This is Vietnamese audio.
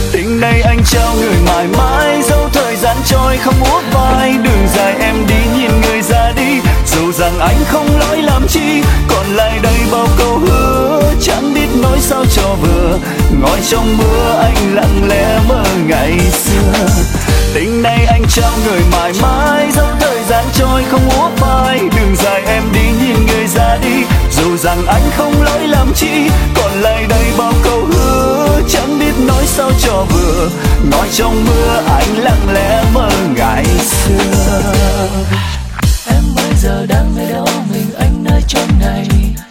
Tình này anh trao người mãi mãi, dẫu thời gian trôi không uất vai. Đường dài em đi nhìn người ra đi, dù rằng anh không lỗi làm chi. Còn lại đây bao câu hứa, chẳng biết nói sao cho vừa. Ngồi trong mưa anh lặng lẽ mơ ngày xưa. Tình này anh trao người mãi mãi, dẫu thời gian trôi không uất vai. Đường dài em đi nhìn người ra đi, dù rằng anh không lỗi làm chi. Còn lại đây bao câu hứa, chẳng biết nói sao cho vừa. Ngồi trong mưa anh lặng lẽ mơ ngày xưa. Em bây giờ đang nơi đâu, mình anh nơi chốn này.